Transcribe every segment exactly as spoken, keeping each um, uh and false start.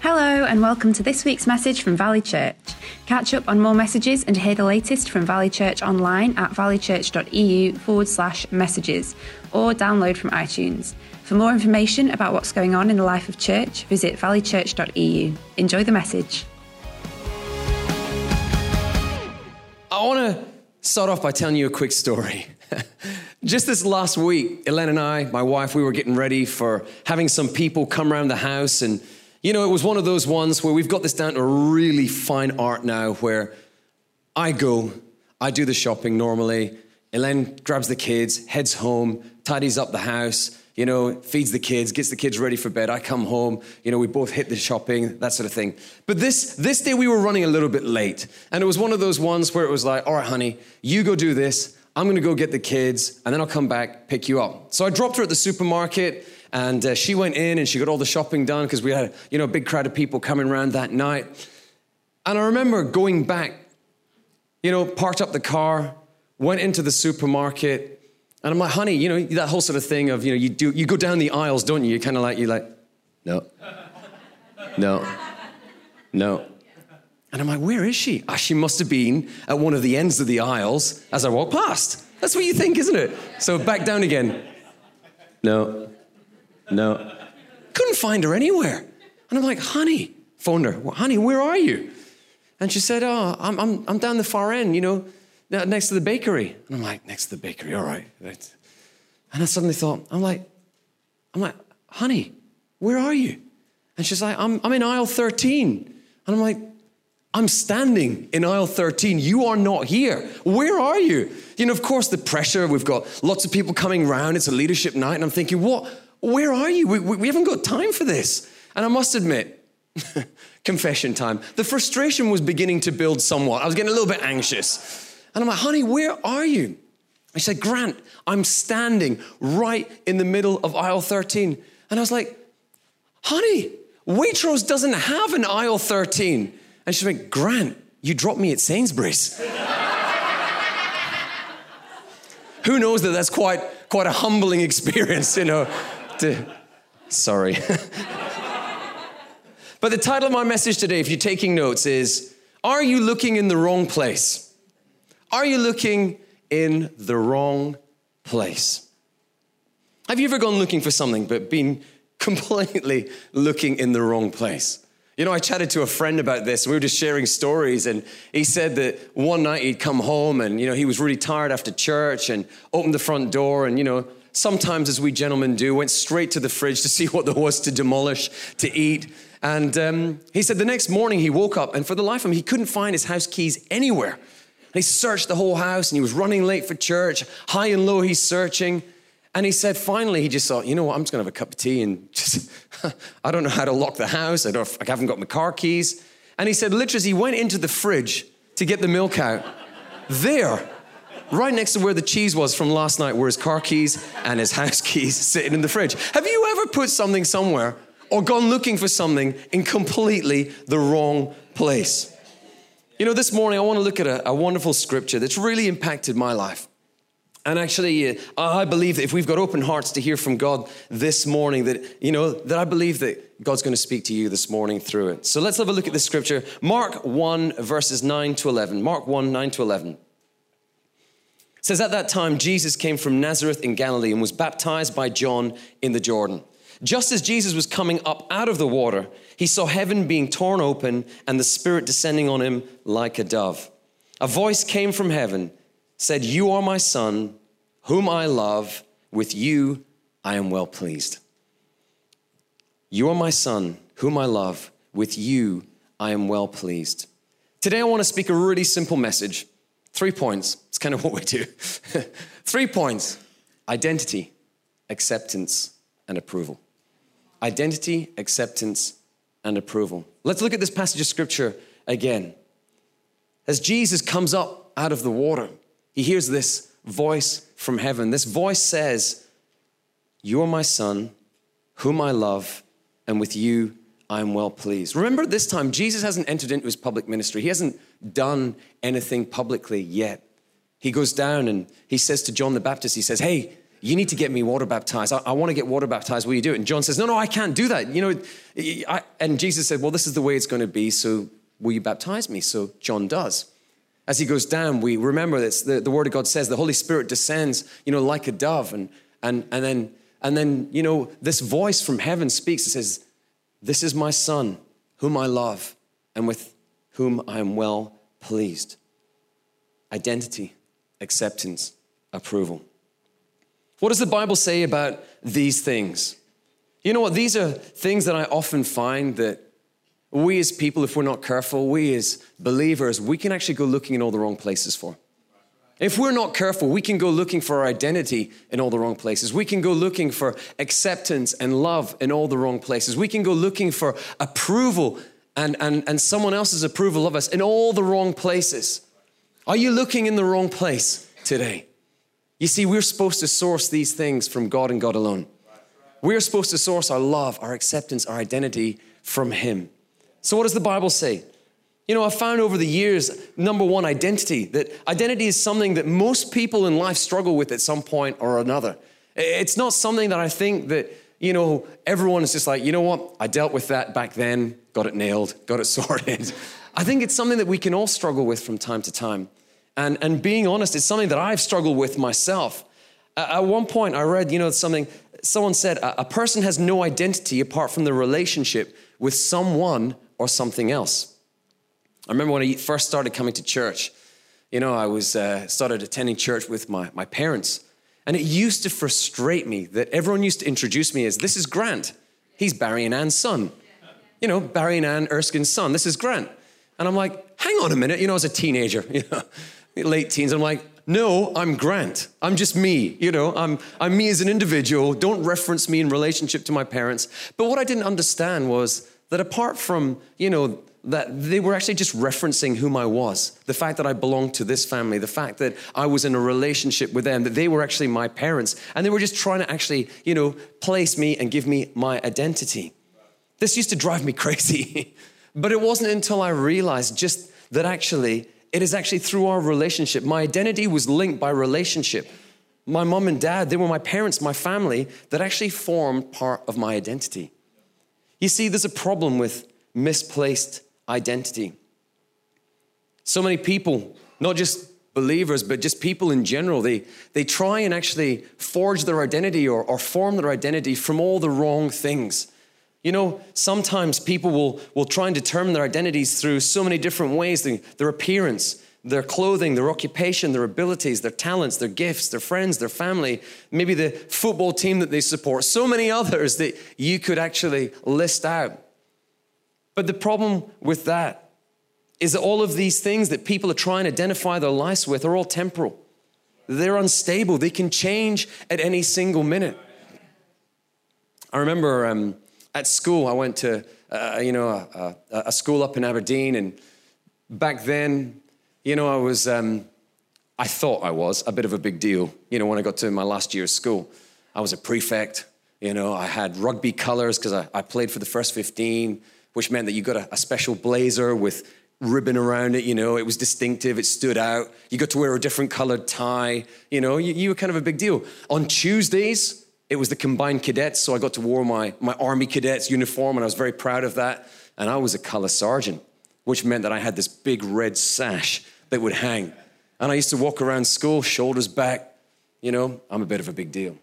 Hello and welcome to this week's message from Valley Church. Catch up on more messages and hear the latest from Valley Church online at valleychurch.eu forward slash messages or download from iTunes. For more information about what's going on in the life of church, visit valleychurch.eu. Enjoy the message. I want to start off by telling you a quick story. Just this last week, Elaine and I, my wife, we were getting ready for having some people come around the house. And, you know, it was one of those ones where we've got this down to a really fine art now where I go, I do the shopping normally. Elaine grabs the kids, heads home, tidies up the house, you know, feeds the kids, gets the kids ready for bed. I come home, you know, we both hit the shopping, that sort of thing. But this this day we were running a little bit late. And it was one of those ones where it was like, all right, honey, you go do this. I'm going to go get the kids, and then I'll come back, pick you up. So I dropped her at the supermarket, and uh, she went in, and she got all the shopping done because we had, you know, a big crowd of people coming around that night. And I remember going back, you know, parked up the car, went into the supermarket, and I'm like, honey, you know, that whole sort of thing of, you know, you do, you go down the aisles, don't you? You're kind of like, you're like, no, no, no. And I'm like, where is she? Ah, she must have been at one of the ends of the aisles as I walked past. That's what you think, isn't it? So back down again. No, no. Couldn't find her anywhere. And I'm like, honey, phoned her. Well, honey, where are you? And she said, oh, I'm, I'm, I'm down the far end, you know, next to the bakery. And I'm like, next to the bakery, all right. right. And I suddenly thought, I'm like, I'm like, honey, where are you? And she's like, I'm, I'm in aisle thirteen. And I'm like, I'm standing in aisle thirteen. You are not here. Where are you? You know, of course, the pressure. We've got lots of people coming round. It's a leadership night. And I'm thinking, what? Where are you? We, we, we haven't got time for this. And I must admit, confession time, the frustration was beginning to build somewhat. I was getting a little bit anxious. And I'm like, honey, where are you? She said, Grant, I'm standing right in the middle of aisle thirteen. And I was like, honey, Waitrose doesn't have an aisle thirteen. And she went, Grant, you dropped me at Sainsbury's. Who knows that that's quite quite a humbling experience, you know. To... Sorry. But the title of my message today, if you're taking notes, is, Are you looking in the wrong place? Are you looking in the wrong place? Have you ever gone looking for something but been completely looking in the wrong place? You know, I chatted to a friend about this. We were just sharing stories, and he said that one night he'd come home and, you know, he was really tired after church and opened the front door and, you know, sometimes as we gentlemen do, went straight to the fridge to see what there was to demolish, to eat. And um, he said the next morning he woke up and for the life of him, he couldn't find his house keys anywhere. And he searched the whole house and he was running late for church. High and low, he's searching. And he said, finally, he just thought, you know what, I'm just going to have a cup of tea and just, I don't know how to lock the house. I, don't, I haven't got my car keys. And he said, literally, he went into the fridge to get the milk out. There, right next to where the cheese was from last night, were his car keys and his house keys sitting in the fridge. Have you ever put something somewhere or gone looking for something in completely the wrong place? You know, this morning, I want to look at a, a wonderful scripture that's really impacted my life. And actually, uh, I believe that if we've got open hearts to hear from God this morning, that, you know, that I believe that God's going to speak to you this morning through it. So let's have a look at this scripture. Mark one, verses nine to eleven. Mark one, nine to eleven. It says, at that time, Jesus came from Nazareth in Galilee and was baptized by John in the Jordan. Just as Jesus was coming up out of the water, he saw heaven being torn open and the Spirit descending on him like a dove. A voice came from heaven, said, you are my son, whom I love. With you I am well pleased. You are my son, whom I love. With you I am well pleased. Today I want to speak a really simple message. Three points. It's kind of what we do. Three points. Identity, acceptance, and approval. Identity, acceptance, and approval. Let's look at this passage of scripture again. As Jesus comes up out of the water, he hears this voice from heaven. This voice says, you are my son, whom I love, and with you I am well pleased. Remember, this time, Jesus hasn't entered into his public ministry. He hasn't done anything publicly yet. He goes down and he says to John the Baptist, he says, hey, you need to get me water baptized. I, I want to get water baptized. Will you do it? And John says, no, no, I can't do that. You know, I, and Jesus said, well, this is the way it's going to be. So will you baptize me? So John does. As he goes down, we remember that the, the word of God says the Holy Spirit descends, you know, like a dove. And, and, and then, and then, you know, this voice from heaven speaks. It says, this is my son whom I love and with whom I am well pleased. Identity, acceptance, approval. What does the Bible say about these things? You know what? These are things that I often find that we as people, if we're not careful, we as believers, we can actually go looking in all the wrong places for. If we're not careful, we can go looking for our identity in all the wrong places. We can go looking for acceptance and love in all the wrong places. We can go looking for approval and, and, and someone else's approval of us in all the wrong places. Are you looking in the wrong place today? You see, we're supposed to source these things from God and God alone. We're supposed to source our love, our acceptance, our identity from Him. So what does the Bible say? You know, I've found over the years, number one, identity. That identity is something that most people in life struggle with at some point or another. It's not something that I think that, you know, everyone is just like, you know what, I dealt with that back then, got it nailed, got it sorted. I think it's something that we can all struggle with from time to time. And, and being honest, it's something that I've struggled with myself. At one point I read, you know, something, someone said, a person has no identity apart from the relationship with someone or something else. I remember when I first started coming to church, you know, I was uh, started attending church with my, my parents. And it used to frustrate me that everyone used to introduce me as, this is Grant. He's Barry and Ann's son. You know, Barry and Ann Erskine's son. This is Grant. And I'm like, hang on a minute. You know, as a teenager, you know, late teens, I'm like, no, I'm Grant. I'm just me. You know, I'm, I'm me as an individual. Don't reference me in relationship to my parents. But what I didn't understand was that apart from, you know, that they were actually just referencing whom I was, the fact that I belonged to this family, the fact that I was in a relationship with them, that they were actually my parents, and they were just trying to actually, you know, place me and give me my identity. This used to drive me crazy, but it wasn't until I realized just that actually, it is actually through our relationship. My identity was linked by relationship. My mom and dad, they were my parents, my family, that actually formed part of my identity. You see, there's a problem with misplaced identity. So many people, not just believers, but just people in general, they, they try and actually forge their identity or, or form their identity from all the wrong things. You know, sometimes people will, will try and determine their identities through so many different ways, their, their appearance, their clothing, their occupation, their abilities, their talents, their gifts, their friends, their family, maybe the football team that they support, so many others that you could actually list out. But the problem with that is that all of these things that people are trying to identify their lives with are all temporal. They're unstable. They can change at any single minute. I remember um, at school, I went to, uh, you know, a, a, a school up in Aberdeen. And back then, you know, I was, um, I thought I was a bit of a big deal. You know, when I got to my last year of school, I was a prefect. You know, I had rugby colors because I, I played for the first fifteen, which meant that you got a, a special blazer with ribbon around it, you know, it was distinctive, it stood out. You got to wear a different colored tie, you know, you, you were kind of a big deal. On Tuesdays, it was the combined cadets, so I got to wear my, my Army cadets uniform, and I was very proud of that. And I was a color sergeant, which meant that I had this big red sash that would hang. And I used to walk around school, shoulders back, you know, I'm a bit of a big deal.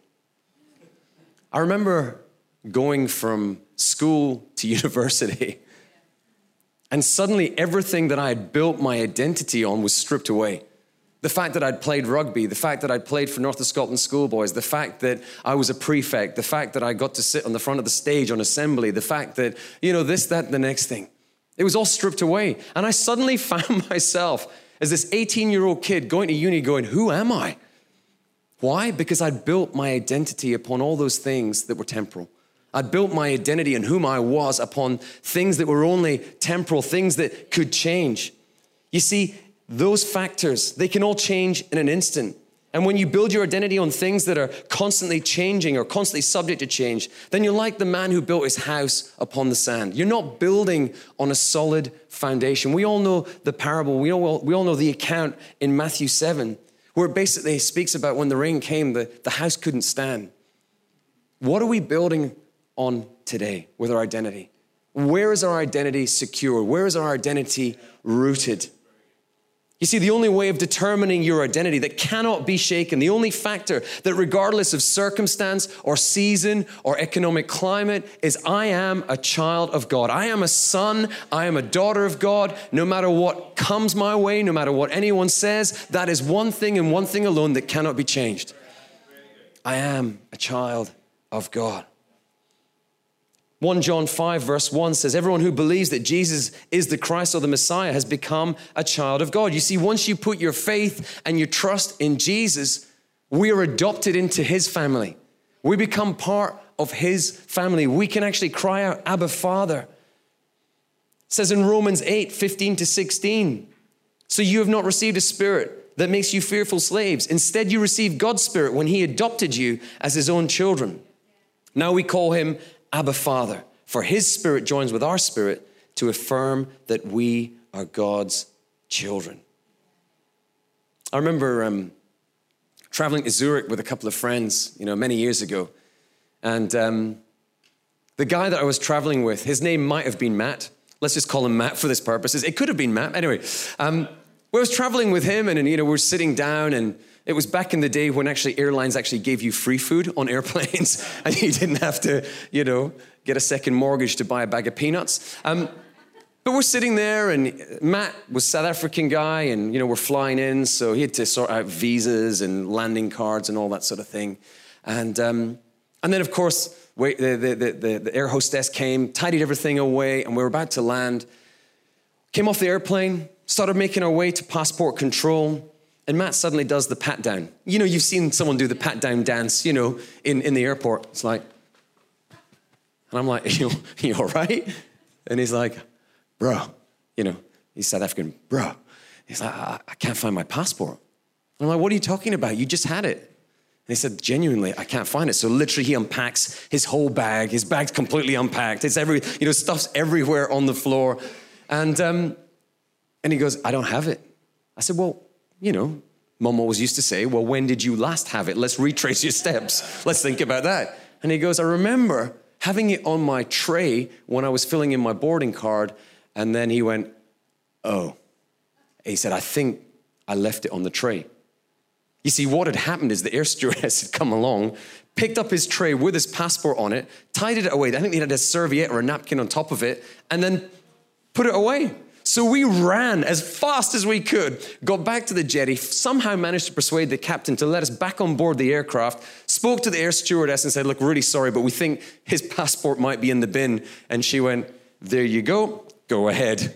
I remember going from school to university, and suddenly everything that I had built my identity on was stripped away. The fact that I'd played rugby, the fact that I'd played for North of Scotland Schoolboys, the fact that I was a prefect, the fact that I got to sit on the front of the stage on assembly, the fact that, you know, this, that, the next thing. It was all stripped away. And I suddenly found myself as this eighteen-year-old kid going to uni going, who am I? Why? Because I'd built my identity upon all those things that were temporal. I'd built my identity and whom I was upon things that were only temporal, things that could change. You see, those factors, they can all change in an instant. And when you build your identity on things that are constantly changing or constantly subject to change, then you're like the man who built his house upon the sand. You're not building on a solid foundation. We all know the parable. We all, we all know the account in Matthew seven, where it basically speaks about when the rain came, the, the house couldn't stand. What are we building on today with our identity? Where is our identity secure? Where is our identity rooted? You see, the only way of determining your identity that cannot be shaken, the only factor that regardless of circumstance or season or economic climate is I am a child of God. I am a son, I am a daughter of God. No matter what comes my way, no matter what anyone says, that is one thing and one thing alone that cannot be changed. I am a child of God. First John five verse one says, everyone who believes that Jesus is the Christ or the Messiah has become a child of God. You see, once you put your faith and your trust in Jesus, we are adopted into his family. We become part of his family. We can actually cry out, Abba, Father. It says in Romans eight, fifteen to sixteen, so you have not received a spirit that makes you fearful slaves. Instead, you received God's Spirit when he adopted you as his own children. Now we call him Abba, Father, for his spirit joins with our spirit to affirm that we are God's children. I remember um, traveling to Zurich with a couple of friends, you know, many years ago. And um, the guy that I was traveling with, his name might have been Matt. Let's just call him Matt for this purposes. It could have been Matt. Anyway, um, I was traveling with him and, and, you know, we're sitting down, and it was back in the day when actually airlines actually gave you free food on airplanes and you didn't have to, you know, get a second mortgage to buy a bag of peanuts. Um, but we're sitting there, and Matt was a South African guy, and, you know, we're flying in, so he had to sort out visas and landing cards and all that sort of thing. And um, and then, of course, wait, the, the, the, the air hostess came, tidied everything away, and we were about to land. Came off the airplane, started making our way to passport control. And Matt suddenly does the pat down. You know, you've seen someone do the pat down dance, you know, in, in the airport. It's like, and I'm like, are you, are you all right? And he's like, bro, you know, he's South African, bro. He's like, I, I can't find my passport. And I'm like, what are you talking about? You just had it. And he said, genuinely, I can't find it. So literally he unpacks his whole bag. His bag's completely unpacked. It's every, you know, stuff's everywhere on the floor. And, um, and he goes, I don't have it. I said, well, you know, Mom always used to say, well, when did you last have it? Let's retrace your steps. Let's think about that. And he goes, I remember having it on my tray when I was filling in my boarding card. And then he went, oh. He said, I think I left it on the tray. You see, what had happened is the air stewardess had come along, picked up his tray with his passport on it, tidied it away. I think they had a serviette or a napkin on top of it, and then put it away. So we ran as fast as we could, got back to the jetty, somehow managed to persuade the captain to let us back on board the aircraft, spoke to the air stewardess and said, look, really sorry, but we think his passport might be in the bin. And she went, there you go, go ahead.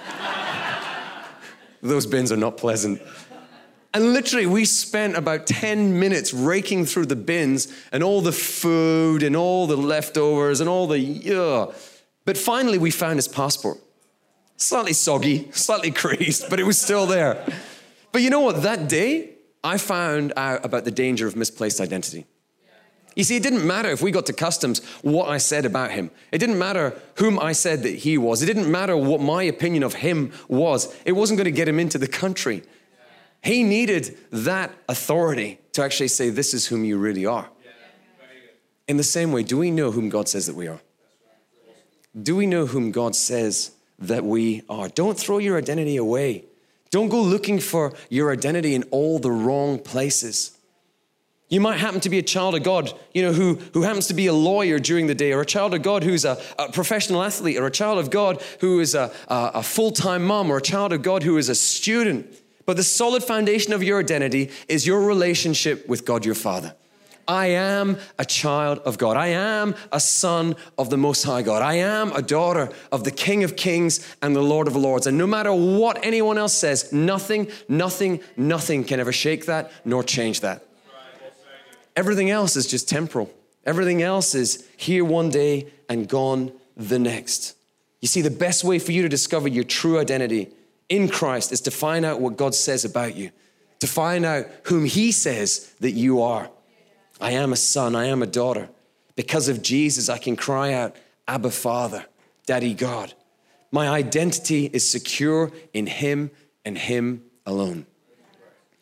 Those bins are not pleasant. And literally, we spent about ten minutes raking through the bins and all the food and all the leftovers and all the, ugh. But finally, we found his passport. Slightly soggy, slightly creased, but it was still there. But you know what? That day, I found out about the danger of misplaced identity. You see, it didn't matter if we got to customs what I said about him. It didn't matter whom I said that he was. It didn't matter what my opinion of him was. It wasn't going to get him into the country. He needed that authority to actually say, this is whom you really are. In the same way, do we know whom God says that we are? Do we know whom God says that we are? Don't throw your identity away. Don't go looking for your identity in all the wrong places. You might happen to be a child of God, you know, who, who happens to be a lawyer during the day, or a child of God who's a, a professional athlete, or a child of God who is a, a, a full-time mom, or a child of God who is a student. But the solid foundation of your identity is your relationship with God your Father. I am a child of God. I am a son of the Most High God. I am a daughter of the King of Kings and the Lord of Lords. And no matter what anyone else says, nothing, nothing, nothing can ever shake that nor change that. Everything else is just temporal. Everything else is here one day and gone the next. You see, the best way for you to discover your true identity in Christ is to find out what God says about you, to find out whom He says that you are. I am a son, I am a daughter. Because of Jesus, I can cry out, Abba, Father, Daddy God. My identity is secure in Him and Him alone.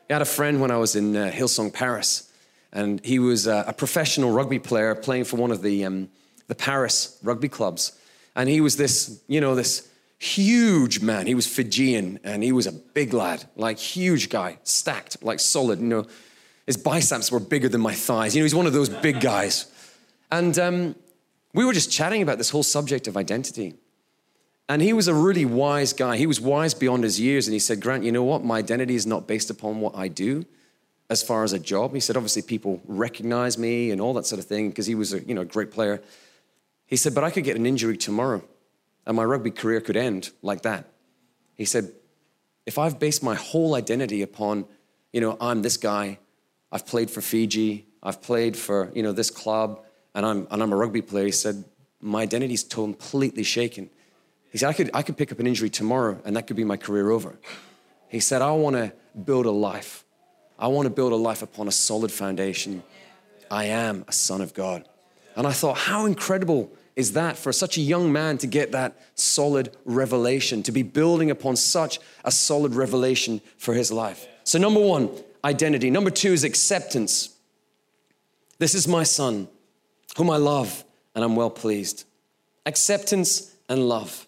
I had a friend when I was in uh, Hillsong, Paris, and he was uh, a professional rugby player playing for one of the um, the Paris rugby clubs. And he was this, you know, this huge man. He was Fijian, and he was a big lad, like huge guy, stacked, like solid. You know, his biceps were bigger than my thighs. You know, he's one of those big guys. And um, we were just chatting about this whole subject of identity. And he was a really wise guy. He was wise beyond his years. And he said, Grant, you know what? My identity is not based upon what I do as far as a job. He said, obviously people recognize me and all that sort of thing because he was a, you know, great player. He said, but I could get an injury tomorrow and my rugby career could end like that. He said, if I've based my whole identity upon, you know, I'm this guy, I've played for Fiji, I've played for, you know, this club, and I'm, and I'm a rugby player, he said, my identity's completely shaken. He said, I could, I could pick up an injury tomorrow and that could be my career over. He said, I want to build a life. I want to build a life upon a solid foundation. I am a son of God. And I thought, how incredible is that for such a young man to get that solid revelation, to be building upon such a solid revelation for his life. So number one, identity. Number two is acceptance. This is my son, whom I love, and I'm well pleased. Acceptance and love.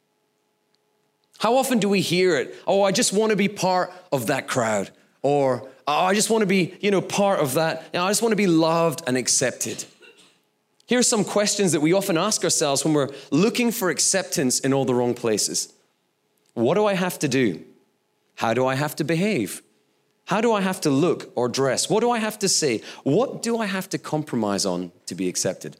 How often do we hear it? Oh, I just want to be part of that crowd. Or, oh, I just want to be, you know, part of that. You know, I just want to be loved and accepted. Here are some questions that we often ask ourselves when we're looking for acceptance in all the wrong places. What do I have to do? How do I have to behave? How do I have to look or dress? What do I have to say? What do I have to compromise on to be accepted?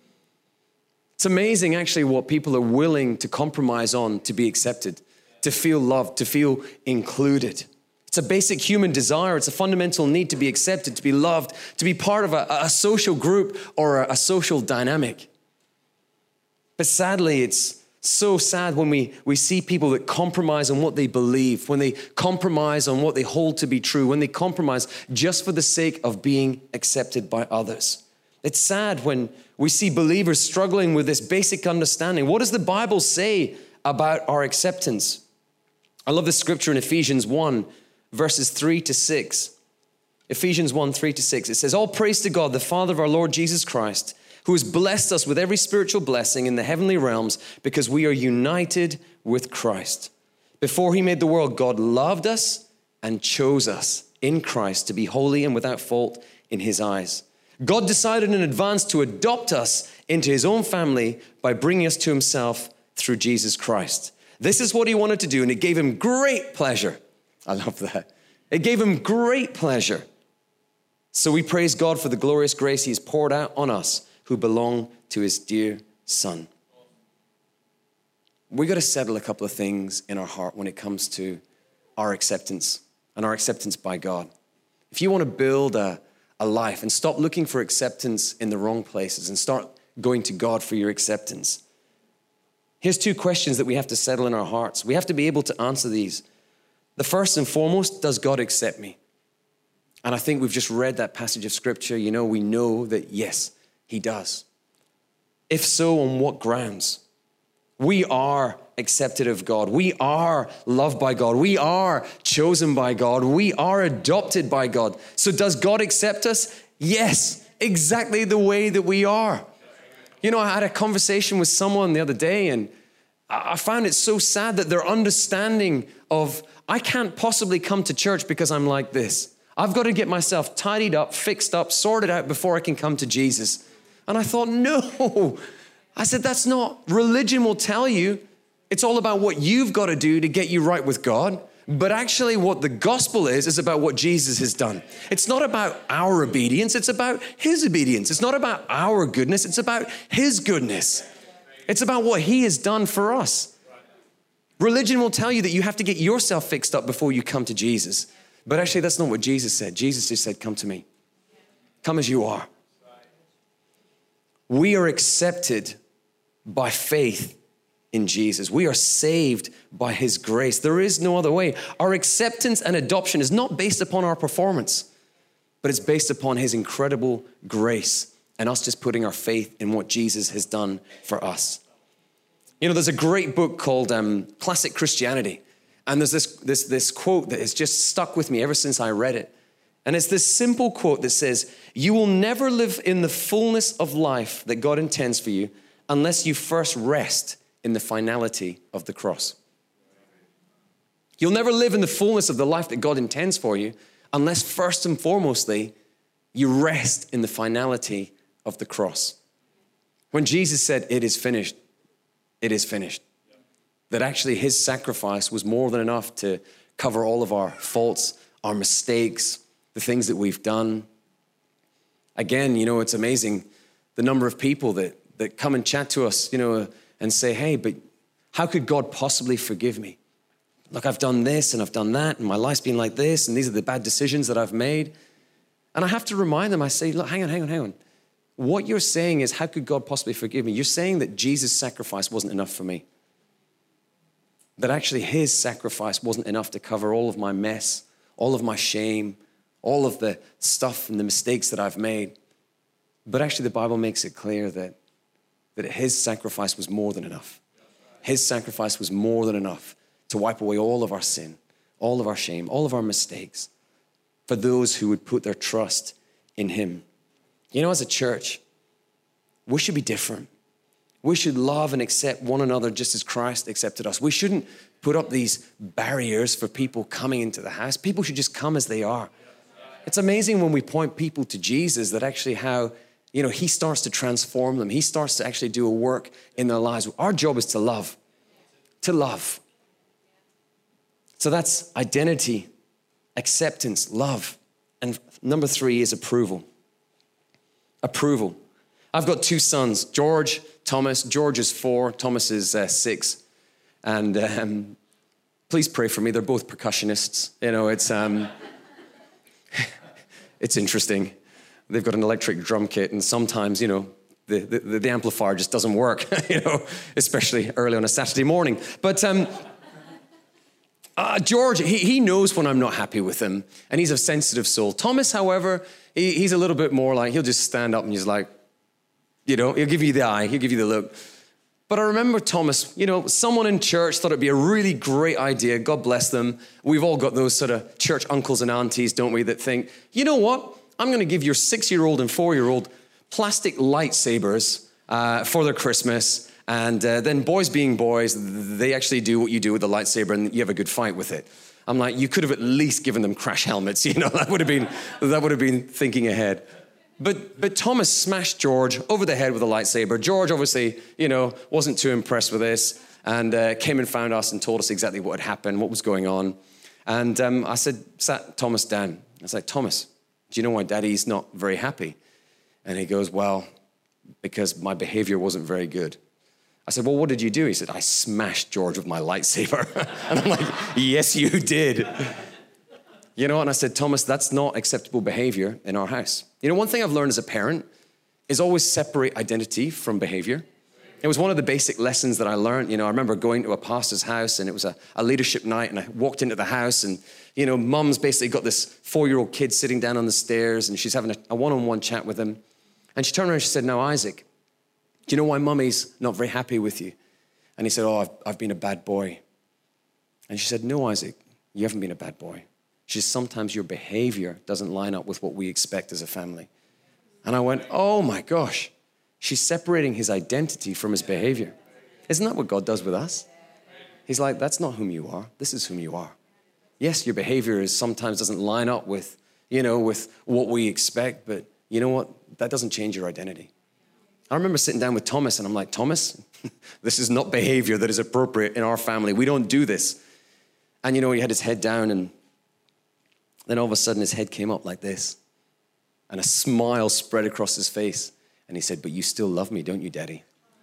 It's amazing actually what people are willing to compromise on to be accepted, to feel loved, to feel included. It's a basic human desire. It's a fundamental need to be accepted, to be loved, to be part of a, a social group or a, a social dynamic. But sadly, it's so sad when we, we see people that compromise on what they believe, when they compromise on what they hold to be true, when they compromise just for the sake of being accepted by others. It's sad when we see believers struggling with this basic understanding. What does the Bible say about our acceptance? I love this scripture in Ephesians one, verses three to six. Ephesians one, three to six. It says, all praise to God, the Father of our Lord Jesus Christ, who has blessed us with every spiritual blessing in the heavenly realms because we are united with Christ. Before he made the world, God loved us and chose us in Christ to be holy and without fault in his eyes. God decided in advance to adopt us into his own family by bringing us to himself through Jesus Christ. This is what he wanted to do, and it gave him great pleasure. I love that. It gave him great pleasure. So we praise God for the glorious grace he has poured out on us who belong to his dear son. We got to settle a couple of things in our heart when it comes to our acceptance and our acceptance by God. If you want to build a a life and stop looking for acceptance in the wrong places and start going to God for your acceptance. Here's two questions that we have to settle in our hearts. We have to be able to answer these. The first and foremost, does God accept me? And I think we've just read that passage of scripture. You know, we know that yes, he does. If so, on what grounds? We are accepted of God. We are loved by God. We are chosen by God. We are adopted by God. So does God accept us? Yes, exactly the way that we are. You know, I had a conversation with someone the other day, and I found it so sad that their understanding of, I can't possibly come to church because I'm like this. I've got to get myself tidied up, fixed up, sorted out before I can come to Jesus. And I thought, no. I said, that's not, religion will tell you it's all about what you've got to do to get you right with God. But actually what the gospel is, is about what Jesus has done. It's not about our obedience. It's about his obedience. It's not about our goodness. It's about his goodness. It's about what he has done for us. Religion will tell you that you have to get yourself fixed up before you come to Jesus. But actually that's not what Jesus said. Jesus just said, come to me. Come as you are. We are accepted by faith in Jesus. We are saved by his grace. There is no other way. Our acceptance and adoption is not based upon our performance, but it's based upon his incredible grace and us just putting our faith in what Jesus has done for us. You know, there's a great book called um, Classic Christianity. And there's this, this, this quote that has just stuck with me ever since I read it. And it's this simple quote that says, you will never live in the fullness of life that God intends for you unless you first rest in the finality of the cross. You'll never live in the fullness of the life that God intends for you unless first and foremostly you rest in the finality of the cross. When Jesus said, it is finished, it is finished. That actually his sacrifice was more than enough to cover all of our faults, our mistakes, the things that we've done. Again, you know, it's amazing the number of people that, that come and chat to us, you know, and say, hey, but how could God possibly forgive me? Look, I've done this and I've done that, and my life's been like this, and these are the bad decisions that I've made. And I have to remind them, I say, look, hang on, hang on, hang on. What you're saying is, how could God possibly forgive me? You're saying that Jesus' sacrifice wasn't enough for me. That actually his sacrifice wasn't enough to cover all of my mess, all of my shame, all of the stuff and the mistakes that I've made. But actually the Bible makes it clear that, that his sacrifice was more than enough. His sacrifice was more than enough to wipe away all of our sin, all of our shame, all of our mistakes for those who would put their trust in him. You know, as a church, we should be different. We should love and accept one another just as Christ accepted us. We shouldn't put up these barriers for people coming into the house. People should just come as they are. It's amazing when we point people to Jesus that actually how, you know, he starts to transform them. He starts to actually do a work in their lives. Our job is to love, to love. So that's identity, acceptance, love. And number three is approval. Approval. I've got two sons, George, Thomas. George is four, Thomas is uh, six. And um, please pray for me. They're both percussionists. You know, it's um, it's interesting. They've got an electric drum kit, and sometimes, you know, the, the, the amplifier just doesn't work, you know, especially early on a Saturday morning. But um, uh, George, he, he knows when I'm not happy with him, and he's a sensitive soul. Thomas, however, he, he's a little bit more like, he'll just stand up and he's like, you know, he'll give you the eye, he'll give you the look. But I remember Thomas, you know, someone in church thought it'd be a really great idea. God bless them. We've all got those sort of church uncles and aunties, don't we, that think, you know what? I'm going to give your six-year-old and four-year-old plastic lightsabers uh, for their Christmas. And uh, then boys being boys, they actually do what you do with the lightsaber and you have a good fight with it. I'm like, you could have at least given them crash helmets. You know, that would have been, that would have been thinking ahead. But but Thomas smashed George over the head with a lightsaber. George obviously, you know, wasn't too impressed with this and uh, came and found us and told us exactly what had happened, what was going on. And um, I said, sat Thomas down. I was like, Thomas, do you know why Daddy's not very happy? And he goes, well, because my behavior wasn't very good. I said, well, what did you do? He said, I smashed George with my lightsaber. And I'm like, yes, you did. You know, and I said, Thomas, that's not acceptable behavior in our house. You know, one thing I've learned as a parent is always separate identity from behavior. It was one of the basic lessons that I learned. You know, I remember going to a pastor's house and it was a, a leadership night and I walked into the house and, you know, Mum's basically got this four-year-old kid sitting down on the stairs and she's having a, a one-on-one chat with him. And she turned around and she said, now, Isaac, do you know why Mummy's not very happy with you? And he said, oh, I've, I've been a bad boy. And she said, no, Isaac, you haven't been a bad boy. She said, sometimes your behavior doesn't line up with what we expect as a family. And I went, oh my gosh, she's separating his identity from his behavior. Isn't that what God does with us? He's like, that's not whom you are. This is whom you are. Yes, your behavior is sometimes doesn't line up with, you know, with what we expect, but you know what? That doesn't change your identity. I remember sitting down with Thomas and I'm like, Thomas, this is not behavior that is appropriate in our family. We don't do this. And you know, he had his head down and then all of a sudden his head came up like this and a smile spread across his face. And he said, but you still love me, don't you, Daddy?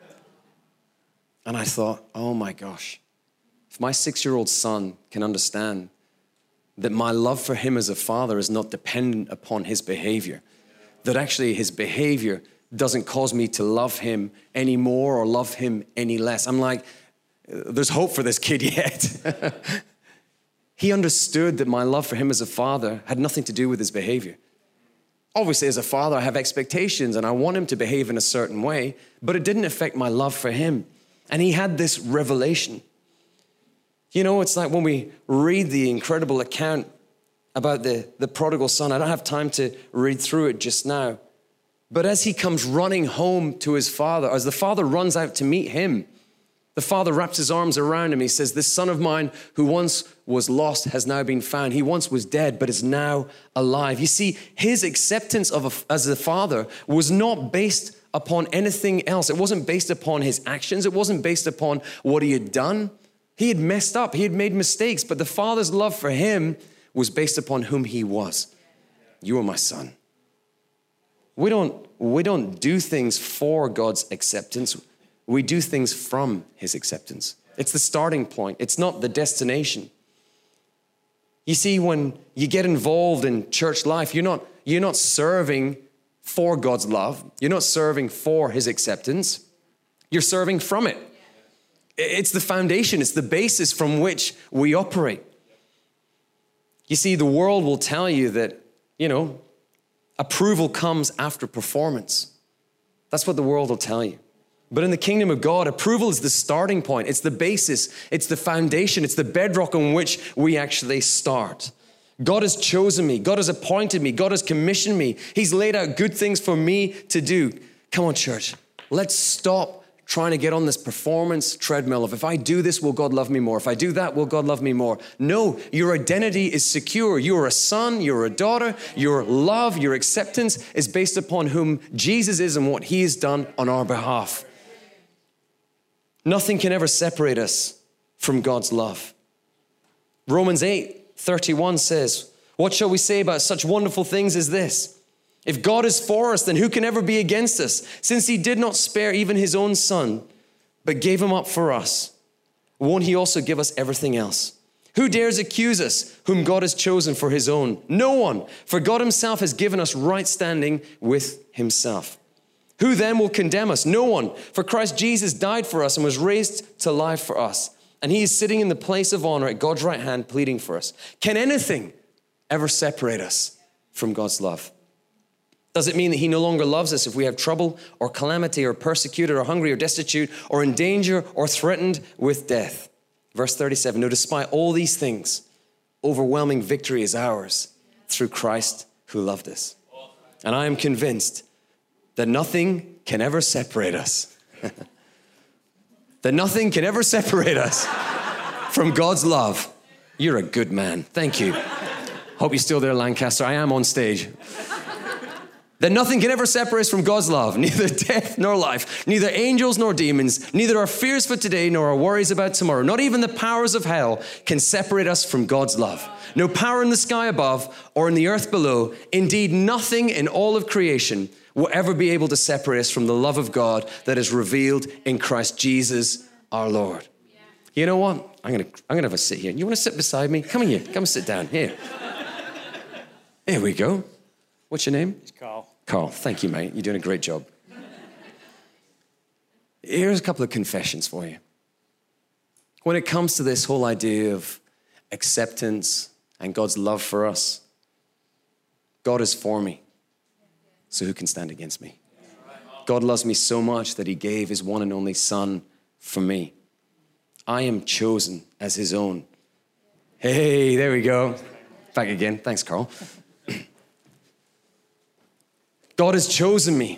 And I thought, oh my gosh, if my six-year-old son can understand that my love for him as a father is not dependent upon his behavior, that actually his behavior doesn't cause me to love him any more or love him any less. I'm like, there's hope for this kid yet. He understood that my love for him as a father had nothing to do with his behavior. Obviously, as a father, I have expectations and I want him to behave in a certain way, but it didn't affect my love for him. And he had this revelation. You know, it's like when we read the incredible account about the, the prodigal son. I don't have time to read through it just now. But as he comes running home to his father, as the father runs out to meet him, the father wraps his arms around him. He says, this son of mine who once was lost has now been found. He once was dead, but is now alive. You see, his acceptance of a, as a father was not based upon anything else. It wasn't based upon his actions. It wasn't based upon what he had done. He had messed up. He had made mistakes, but the father's love for him was based upon whom he was. You are my son. We don't, we don't do things for God's acceptance. We do things from his acceptance. It's the starting point. It's not the destination. You see, when you get involved in church life, you're not, you're not serving for God's love. You're not serving for his acceptance. You're serving from it. It's the foundation. It's the basis from which we operate. You see, the world will tell you that, you know, approval comes after performance. That's what the world will tell you. But in the kingdom of God, approval is the starting point. It's the basis. It's the foundation. It's the bedrock on which we actually start. God has chosen me. God has appointed me. God has commissioned me. He's laid out good things for me to do. Come on, church. Let's stop trying to get on this performance treadmill of if I do this, will God love me more? If I do that, will God love me more? No, your identity is secure. You are a son, you're a daughter. Your love, your acceptance is based upon whom Jesus is and what he has done on our behalf. Nothing can ever separate us from God's love. Romans eight thirty-one says, what shall we say about such wonderful things as this? If God is for us, then who can ever be against us? Since he did not spare even his own son, but gave him up for us, won't he also give us everything else? Who dares accuse us, whom God has chosen for his own? No one, for God himself has given us right standing with himself. Who then will condemn us? No one, for Christ Jesus died for us and was raised to life for us. And he is sitting in the place of honor at God's right hand, pleading for us. Can anything ever separate us from God's love? Does it mean that he no longer loves us if we have trouble or calamity or persecuted or hungry or destitute or in danger or threatened with death? Verse thirty-seven, no, despite all these things, overwhelming victory is ours through Christ who loved us. And I am convinced that nothing can ever separate us. That nothing can ever separate us from God's love. You're a good man. Thank you. Hope you're still there, Lancaster. I am on stage. That nothing can ever separate us from God's love, neither death nor life, neither angels nor demons, neither our fears for today nor our worries about tomorrow, not even the powers of hell can separate us from God's love. No power in the sky above or in the earth below, indeed nothing in all of creation will ever be able to separate us from the love of God that is revealed in Christ Jesus our Lord. Yeah. You know what? I'm gonna, I'm gonna have a sit here. You wanna sit beside me? Come here, come sit down, here. Here we go. What's your name? It's Carl. Carl, thank you, mate. You're doing a great job. Here's a couple of confessions for you. When it comes to this whole idea of acceptance and God's love for us, God is for me, so who can stand against me? God loves me so much that he gave his one and only son for me. I am chosen as his own. Hey, there we go. Back again. Thanks, Carl. God has chosen me.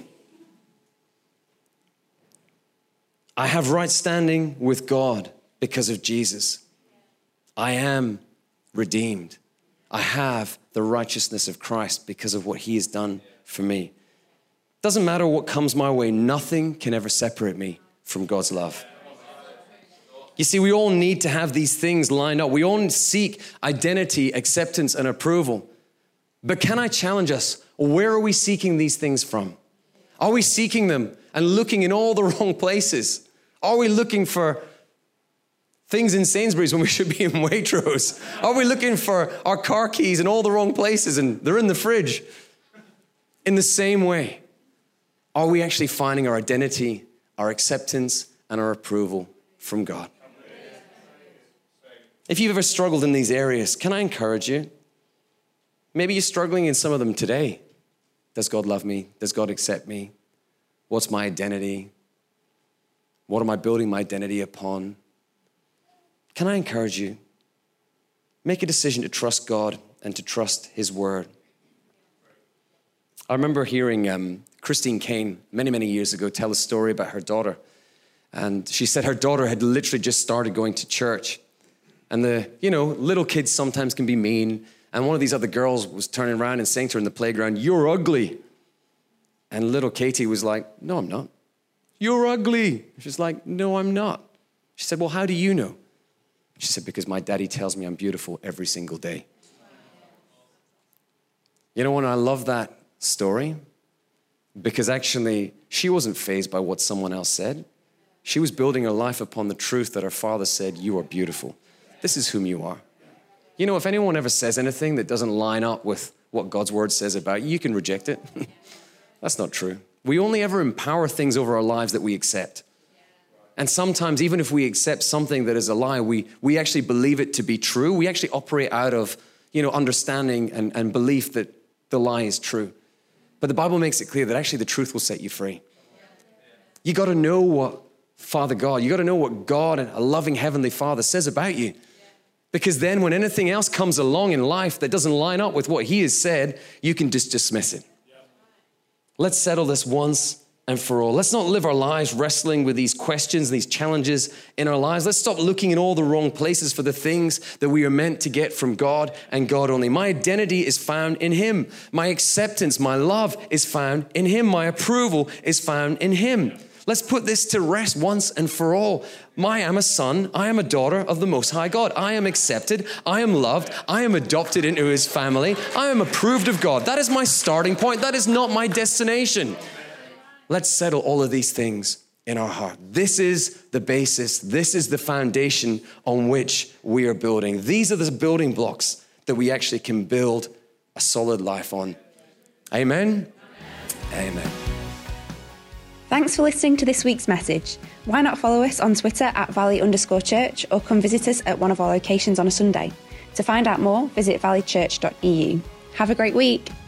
I have right standing with God because of Jesus. I am redeemed. I have the righteousness of Christ because of what he has done for me. Doesn't matter what comes my way, nothing can ever separate me from God's love. You see, we all need to have these things lined up. We all seek identity, acceptance, and approval. But can I challenge us? Where are we seeking these things from? Are we seeking them and looking in all the wrong places? Are we looking for things in Sainsbury's when we should be in Waitrose? Are we looking for our car keys in all the wrong places and they're in the fridge? In the same way, are we actually finding our identity, our acceptance, and our approval from God? If you've ever struggled in these areas, can I encourage you? Maybe you're struggling in some of them today. Does God love me? Does God accept me? What's my identity? What am I building my identity upon? can I encourage you? Make a decision to trust God and to trust his word. I remember hearing um, Christine Kane many, many years ago tell a story about her daughter. And she said her daughter had literally just started going to church. And the, you know, little kids sometimes can be mean. And one of these other girls was turning around and saying to her in the playground, "You're ugly." And little Katie was like, "No, I'm not." "You're ugly." She's like, "No, I'm not." She said, "Well, how do you know?" She said, "Because my daddy tells me I'm beautiful every single day." You know, when I love that story, because actually she wasn't fazed by what someone else said. She was building her life upon the truth that her father said, "You are beautiful. This is whom you are." You know, if anyone ever says anything that doesn't line up with what God's word says about you, you can reject it. That's not true. We only ever empower things over our lives that we accept. And sometimes, even if we accept something that is a lie, we, we actually believe it to be true. We actually operate out of, you know, understanding and, and belief that the lie is true. But the Bible makes it clear that actually the truth will set you free. You got to know what Father God, you got to know what God and a loving Heavenly Father says about you. Because then when anything else comes along in life that doesn't line up with what he has said, you can just dismiss it. Let's settle this once and for all. Let's not live our lives wrestling with these questions, these challenges in our lives. Let's stop looking in all the wrong places for the things that we are meant to get from God and God only. My identity is found in him. My acceptance, my love is found in him. My approval is found in him. Let's put this to rest once and for all. I am a son, I am a daughter of the Most High God. I am accepted, I am loved, I am adopted into his family. I am approved of God. That is my starting point. That is not my destination. Let's settle all of these things in our heart. This is the basis. This is the foundation on which we are building. These are the building blocks that we actually can build a solid life on. Amen? Amen. Amen. Thanks for listening to this week's message. Why not follow us on Twitter at valley underscore church or come visit us at one of our locations on a Sunday. To find out more, visit valley church dot e u. Have a great week.